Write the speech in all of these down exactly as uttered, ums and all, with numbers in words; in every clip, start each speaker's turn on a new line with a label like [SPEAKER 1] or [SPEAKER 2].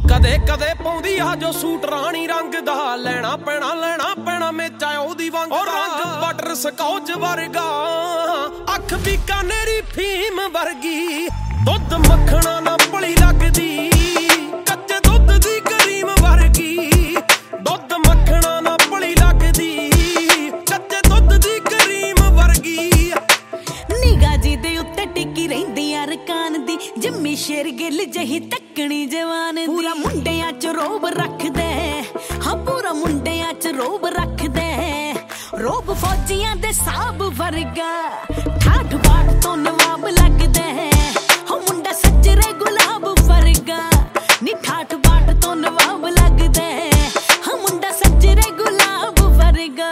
[SPEAKER 1] ਕਦੇ ਕਦੇ ਪਾਉਂਦੀ ਆ ਜੋ ਸੂਟ ਰਾਣੀ ਰੰਗ ਦਾ, ਲੈਣਾ ਪੈਣਾ ਲੈਣਾ ਪੈਣਾ ਮੇਚਾ ਉਹਦੀ ਵਾਂਗ ਦਾ। ਰੰਗ ਬਟਰ ਸਕੌਚ ਵਰਗਾ, ਅੱਖ ਬੀਕਾਨੇਰੀ ਫੀਮ ਵਰਗੀ, ਦੁੱਧ ਮੱਖਣਾ ਨਾ ਭਲੀ ਲੱਗਦੀ, ਕੱਚੇ ਦੁੱਧ ਦੀ ਕਰੀਮ ਵਰਗੀ, ਦੁੱਧ ਮੱਖਣਾ ਨਾ ਭਲੀ ਲੱਗਦੀ, ਕੱਚੇ ਦੁੱਧ ਦੀ ਕਰੀਮ ਵਰਗੀ।
[SPEAKER 2] ਨਿਗਾਹ ਜੀ ਦੇ ਉੱਤੇ ਟਿੱਕੀ ਰਹਿੰਦੀ ਆ ਰਕਾਨ ਦੀ, ਜੰਮੀ ਸ਼ੇਰ ਗਿੱਲ ਜਹੀ ਤੱਕਣੀ ਜਵਾਨ ਦੀ। ਪੂਰਾ ਮੁੰਡਿਆਂ ਚ ਰੋਬ ਰੱਖਦੇ, ਹਾਂ ਪੂਰਾ ਮੁੰਡਿਆਂ ਚ ਰੋਬ ਰੱਖਦੇ, ਰੋਬ ਫੌਜੀਆਂ ਦੇ ਸਾਬ ਵਰਗਾ, ਠਾਠ ਬਾਠ ਤੋਂ ਨਵਾਬ ਲੱਗਦਾ ਹੈ, ਹਾਂ ਮੁੰਡਾ ਸੱਜਰੇ ਗੁਲਾਬ ਵਰਗਾ, ਨੀ ਠਾਠ ਬਾਠ ਤੋਂ ਨਵਾਬ ਲੱਗਦਾ ਹੈ, ਹਾਂ ਮੁੰਡਾ ਸੱਜਰੇ ਗੁਲਾਬ ਵਰਗਾ।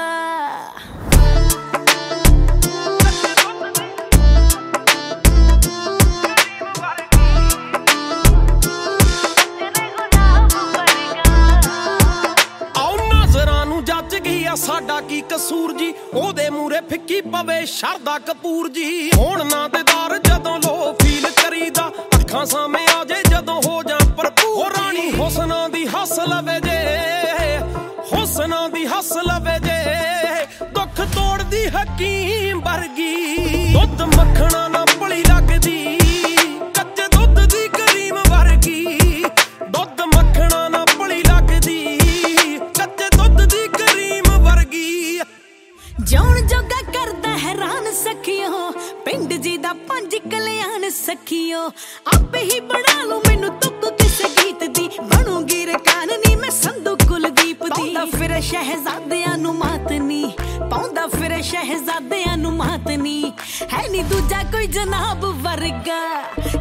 [SPEAKER 2] ਜੱਜ ਗਈ ਆ ਸਾਡਾ ਕੀ ਕਸੂਰ ਜੀ, ਉਹਦੇ ਮੂਰੇ ਫਿੱਕੀ ਪਵੇ ਸ਼ਰਦਾ ਕਪੂਰ ਜੀ। ਹੋਣ ਨਾ ਦਿਦਾਰ ਜਦੋਂ ਲੋ ਫੀਲ ਕਰੀਦਾ, ਅੱਖਾਂ ਸਾਹਮਣੇ ਆ ਜੇ ਜਦੋਂ ਹੋ ਜਾ ਭਰਪੂਰ। ਰਾਣੀ ਹੁਸਨਾਂ ਦੀ ਹੱਸ ਲਵੇ ਜੇ, ਹੁਸਨਾਂ ਦੀ ਹੱਸ ਲਵੇ ਜੇ, ਦੁੱਖ ਤੋੜਦੀ ਹਕੀਮ ਵਰਗੀ, ਦੁੱਧ ਮੱਖਣਾ ਨਾ ਭਲੀ ਲੱਗਦੀ, ਕੱਚੇ ਦੁੱਧ ਦੀ ਕਰੀਮ ਵਰਗੀ, ਦੁੱਧ ਮੱਖਣਾ ਨਾ ਭਲੀ ਲੱਗਦੀ, ਕੱਚੇ ਦੁੱਧ ਦੀ ਕਰੀਮ ਵਰਗੀ। ਜਾਣ ਜੋਗਾ ਕਰਦਾ ਹੈਰਾਨ ਸਖੀਓ, ਪਿੰਡ ਜੀ ਦਾ ਪੰਜ ਕਲਿਆਣ ਸਖੀਓ, ਆਪੇ ਹੀ ਬਣਾ ਲੂ ਮੈਨੂੰ ਤੁਕ ਕਿਸੇ ਗੀਤ ਦੀ, ਬਣੂਗੀ ਰਕਾਨ ਨੀ ਮੈਂ ਸੰਧੂ ਕੁਲਦੀਪ ਦੀ। ਪਾਉਂਦਾ ਫਿਰ ਸ਼ਹਿਜ਼ਾਦਿਆਂ ਨੂੰ ਮਾਤ ਨੀ, ਪਾਉਂਦਾ ਫਿਰ ਸ਼ਹਿਜ਼ਾਦਿਆਂ ਨੂੰ ਮਾਤ ਨੀ, ਹੈ ਨੀ ਦੂਜਾ ਕੋਈ ਜਨਾਬ ਵਰਗਾ,